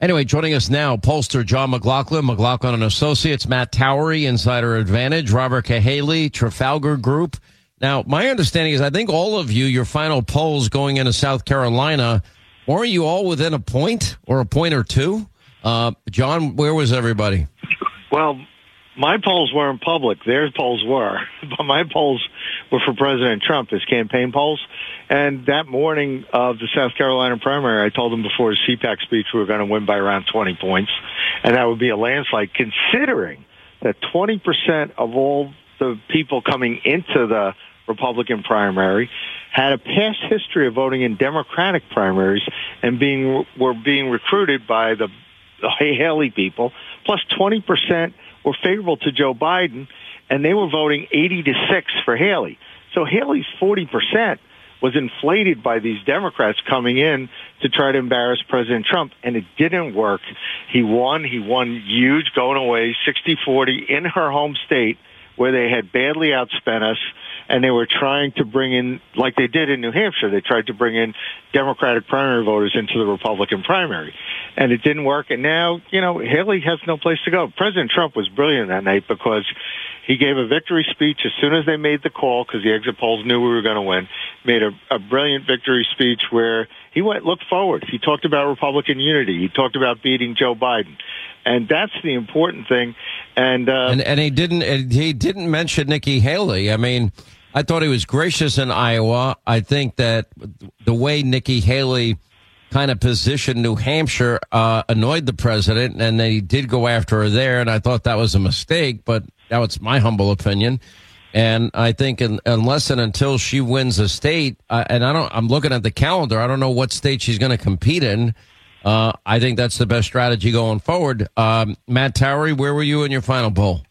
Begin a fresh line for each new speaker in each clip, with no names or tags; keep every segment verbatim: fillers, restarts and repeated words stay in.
Anyway, joining us now, pollster John McLaughlin, McLaughlin and Associates, Matt Towery, Insider Advantage, Robert Cahaly, Trafalgar Group. Now, my understanding is I think all of you, your final polls going into South Carolina, weren't you all within a point or a point or two? Uh, John, where was everybody?
Well, my polls weren't public. Their polls were. But my polls were for President Trump, his campaign polls. And that morning of the South Carolina primary, I told him before his C PAC speech we were going to win by around twenty points. And that would be a landslide, considering that twenty percent of all the people coming into the Republican primary had a past history of voting in Democratic primaries and being were being recruited by the, the Haley people. Plus twenty percent were favorable to Joe Biden, and they were voting eighty to six for Haley. So Haley's forty percent was inflated by these Democrats coming in to try to embarrass President Trump, and it didn't work. He won. He won huge, going away, sixty forty in her home state, where they had badly outspent us, and they were trying to bring in, like they did in New Hampshire, they tried to bring in Democratic primary voters into the Republican primary. And it didn't work. And now, you know, Haley has no place to go. President Trump was brilliant that night because he gave a victory speech as soon as they made the call, because the exit polls knew we were going to win, made a, a brilliant victory speech where he went, looked forward. He talked about Republican unity. He talked about beating Joe Biden. And that's the important thing. And, uh,
and, and he didn't, and he didn't mention Nikki Haley. I mean, I thought he was gracious in Iowa. I think that the way Nikki Haley kind of positioned New Hampshire uh, annoyed the president, and they did go after her there, and I thought that was a mistake, but that was my humble opinion. And I think in, unless and until she wins a state, uh, and I don't, I'm looking at the calendar, I don't know what state she's going to compete in. Uh, I think that's the best strategy going forward. Um, Matt Towery, where were you in your final poll?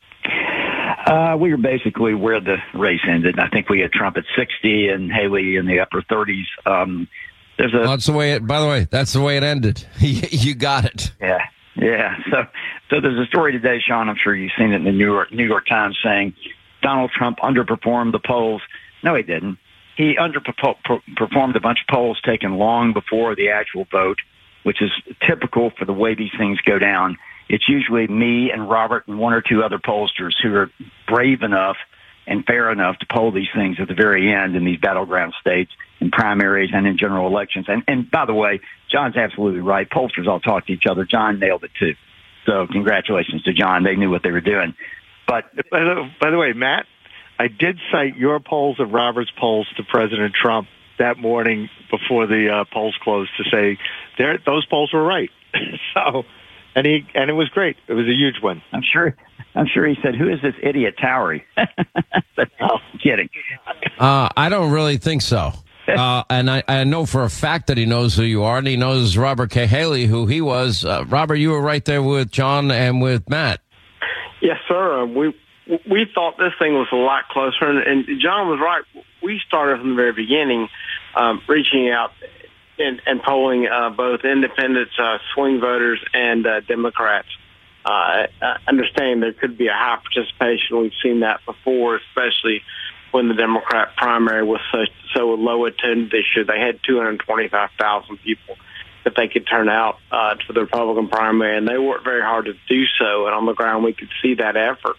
Uh, we were basically where the race ended. I think we had Trump at sixty and Haley in the upper thirties. Um, there's a.
Well, that's the way it, by the way, that's the way it ended. You got it.
Yeah. Yeah. So, so there's a story today, Sean. I'm sure you've seen it in the New York, New York Times saying Donald Trump underperformed the polls. No, he didn't. He underperformed a bunch of polls taken long before the actual vote, which is typical for the way these things go down. It's usually me and Robert and one or two other pollsters who are brave enough and fair enough to poll these things at the very end in these battleground states, in primaries and in general elections. And, and by the way, John's absolutely right. Pollsters all talk to each other. John nailed it, too. So congratulations to John. They knew what they were doing. But
by the, by the way, Matt, I did cite your polls and Robert's polls to President Trump that morning before the uh, polls closed to say those polls were right. so... And he and it was great. It was a huge win.
I'm sure. I'm sure he said, "Who is this idiot Towery?" But no, kidding.
Uh, I don't really think so. Uh, and I, I know for a fact that he knows who you are, and he knows Robert Cahaly, who he was. Uh, Robert, you were right there with John and with Matt.
Yes, sir. Uh, we we thought this thing was a lot closer, and, and John was right. We started from the very beginning, um, reaching out and, and polling uh, both independents, uh, swing voters, and uh, Democrats. Uh, I understand there could be a high participation. We've seen that before, especially when the Democrat primary was so, so low attended this year. They had two hundred twenty-five thousand people that they could turn out uh, to the Republican primary, and they worked very hard to do so. And on the ground, we could see that effort.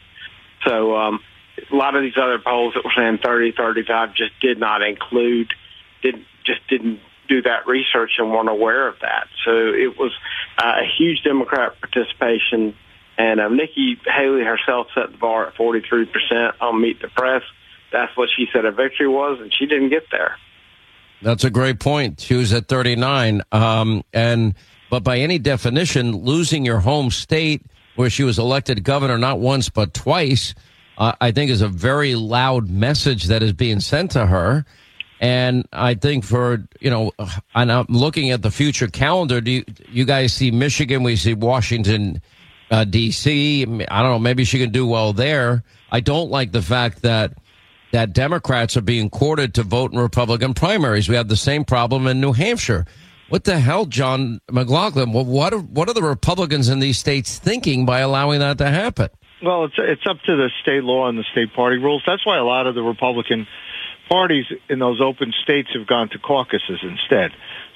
So um, a lot of these other polls that were saying thirty, thirty-five just did not include, did just didn't do that research and weren't aware of that. So it was uh, a huge Democrat participation. And uh, Nikki Haley herself set the bar at forty-three percent on Meet the Press. That's what she said a victory was, and she didn't get there.
That's a great point. She was at thirty-nine. Um, and but by any definition, losing your home state where she was elected governor not once but twice, uh, I think is a very loud message that is being sent to her. And I think for, you know, and I'm looking at the future calendar, do you, you guys see Michigan? We see Washington, uh, D C. I don't know. Maybe she can do well there. I don't like the fact that that Democrats are being courted to vote in Republican primaries. We have the same problem in New Hampshire. What the hell, John McLaughlin? What are, what are the Republicans in these states thinking by allowing that to happen?
Well, it's it's up to the state law and the state party rules. That's why a lot of the Republican parties in those open states have gone to caucuses instead.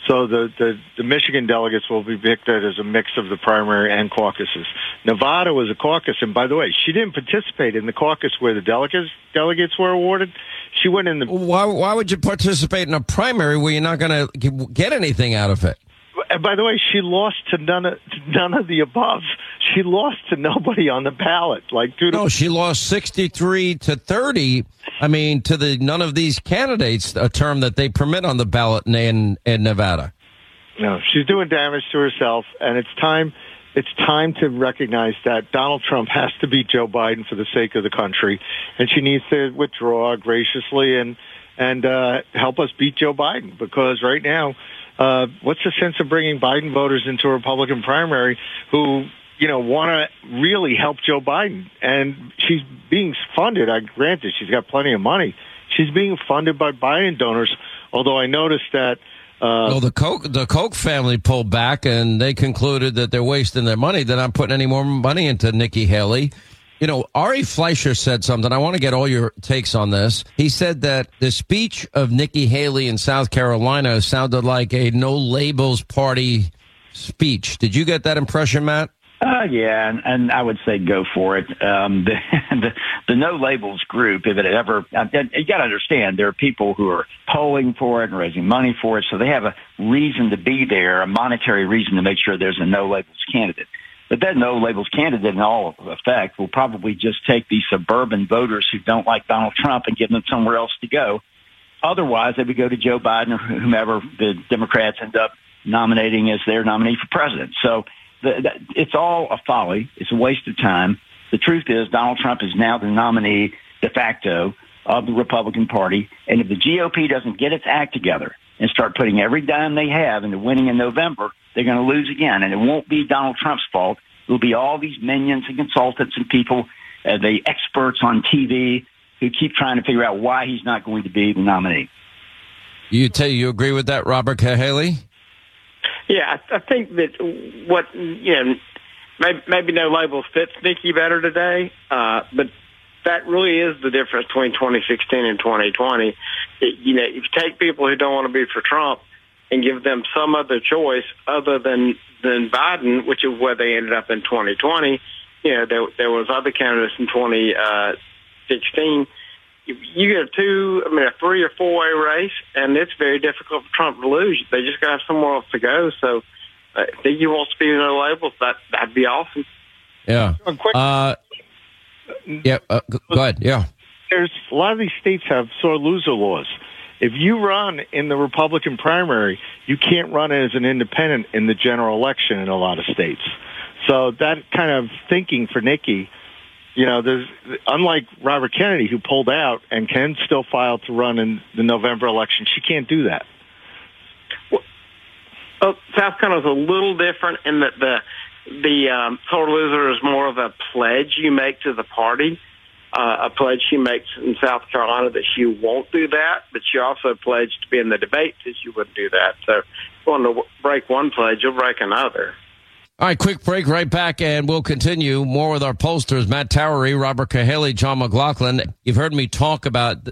So the, the, the Michigan delegates will be picked as a mix of the primary and caucuses. Nevada was a caucus, and by the way, she didn't participate in the caucus where the delegates delegates were awarded. She went in the.
Why? Why would you participate in a primary where you're not going to get anything out of it?
And by the way, she lost to none of to none of the above. She lost to nobody on the ballot. Like, dude,
no, she lost sixty-three to thirty. I mean, to the none of these candidates, a term that they permit on the ballot in in, in Nevada.
No, she's doing damage to herself, and it's time. It's time to recognize that Donald Trump has to beat Joe Biden for the sake of the country, and she needs to withdraw graciously and and uh, help us beat Joe Biden. Because right now, uh, what's the sense of bringing Biden voters into a Republican primary who, you know, want to really help Joe Biden? And she's being funded. I granted she's got plenty of money. She's being funded by Biden donors. Although I noticed that. Uh,
well, the Koch, the Koch family pulled back, and they concluded that they're wasting their money. They're not putting any more money into Nikki Haley. You know, Ari Fleischer said something. I want to get all your takes on this. He said that the speech of Nikki Haley in South Carolina sounded like a no labels party speech. Did you get that impression, Matt?
Uh, yeah, and, and I would say go for it. Um, the, the the no labels group, if it ever, uh, you got to understand, there are people who are polling for it and raising money for it, so they have a reason to be there, a monetary reason to make sure there's a no labels candidate. But that no labels candidate, in all effect, will probably just take these suburban voters who don't like Donald Trump and give them somewhere else to go. Otherwise, they would go to Joe Biden or whomever the Democrats end up nominating as their nominee for president. So the, the, it's all a folly. It's a waste of time. The truth is Donald Trump is now the nominee de facto of the Republican Party. And if the G O P doesn't get its act together and start putting every dime they have into winning in November, they're going to lose again. And it won't be Donald Trump's fault. It'll be all these minions and consultants and people, uh, the experts on T V who keep trying to figure out why he's not going to be the nominee.
You tell you agree with that, Robert Cahaly?
Yeah, I, I think that what, you know, maybe, maybe no labels fits Nikki better today, uh, but that really is the difference between twenty sixteen and twenty twenty. It, you know, if you take people who don't want to be for Trump and give them some other choice other than, than Biden, which is where they ended up in twenty twenty, you know, there, there was other candidates in twenty sixteen. You get a two, I mean, a three or four way race, and it's very difficult for Trump to lose. They just got to have somewhere else to go. So, uh, if he wants to be no labels, that that'd be awesome.
Yeah. Uh, yeah. Uh, go ahead. Yeah.
There's a lot of these states have sore loser laws. If you run in the Republican primary, you can't run as an independent in the general election in a lot of states. So that kind of thinking for Nikki. You know, there's unlike Robert Kennedy, who pulled out and can still file to run in the November election. She can't do that.
Well, well South Carolina is a little different in that the the um, total loser is more of a pledge you make to the party, uh, a pledge she makes in South Carolina that she won't do that, but she also pledged to be in the debate that she wouldn't do that. So, if you want to break one pledge, you'll break another.
All right, quick break, right back, and we'll continue more with our pollsters, Matt Towery, Robert Cahaly, John McLaughlin. You've heard me talk about